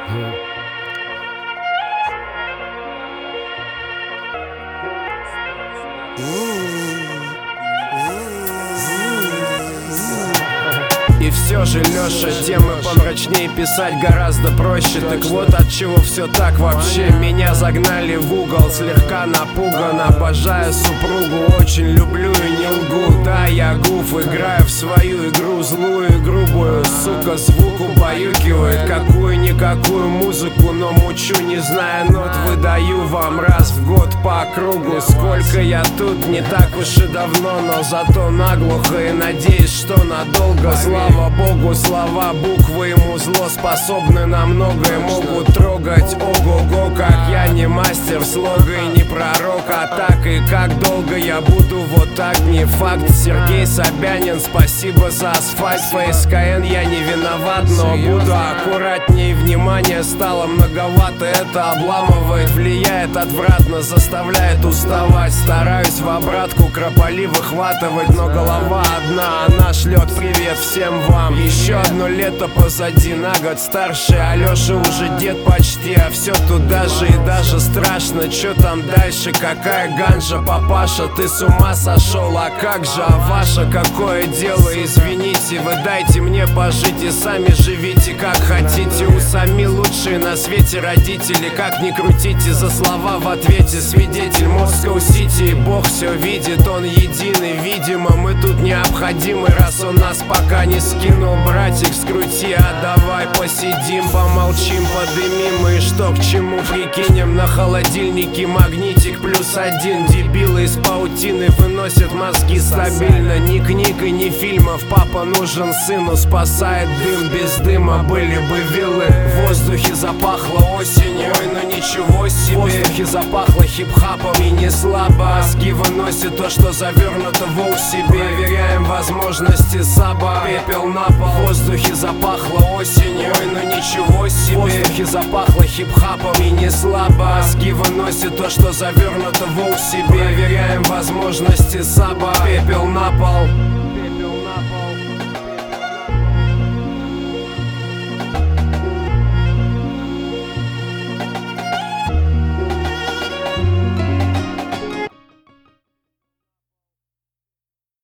И все же, Лёша, темы помрачнее писать гораздо проще. Так вот от чего все так вообще. Меня загнали в угол, слегка напуган. Обожаю супругу, очень люблю и не лгу. Да, я гуф, играю в свою игру, злую и грубую. Сука, звук убаюкивает какую-никакую музыку, но мучу, не зная нот. Выдаю вам раз в год по кругу. Сколько я тут, не так уж и давно, но зато наглухо и надеюсь, что надолго. Слава богу, слова, буквы ему зло способны на многое, могут трогать. Ого-го, как я не мастер слога и не пророк, а так и как долго я буду вот так, не факт. Сергей Собянин, спасибо за асфальт. ФСКН, я не виноват, но буду аккуратней. Внимание стало многовато, это обламывает, влияет отвратно, заставляет уставать. Стараюсь в обратку крополи выхватывать, но голова одна, она шлет привет всем вам. Еще одно лето позади, на год старше. Алёша уже дед почти, а все туда же и даже страшно. Чё там дальше, какая ганжа, папаша, ты с ума сошел, а как же, а ваше какое дело, извините. Вы дайте мне пожить и сами живите как хотите. У сами лучшие на свете родители, как ни крутите, за слова в ответе свидетель Москва-Сити. Бог все видит, он единый, видимо, мы тут необходимы, раз он нас пока не скинул. Братик, скрути, а давай посидим, помолчим, подымим. И что к чему прикинем, на холодильнике магнитик +1. Дебилы из паутины выносят мозги стабильно. Ни книг и ни фильмов, папа нужен сыну, спасает дым, без дыма были бы виллы. В воздухе запахло осенью, ой, ну ничего себе. В воздухе запахло хип-хапом и не слабо. Мозги выносят то, что завернуто в себе. Проверяем возможности саба, пепел на пол. В воздухе запахло осенью, ой, ну ничего себе. В воздухе запахло хип-хапом и не слабо. Мозги выносят то, что завернуто в себе. Проверяем возможности саба, пепел на пол.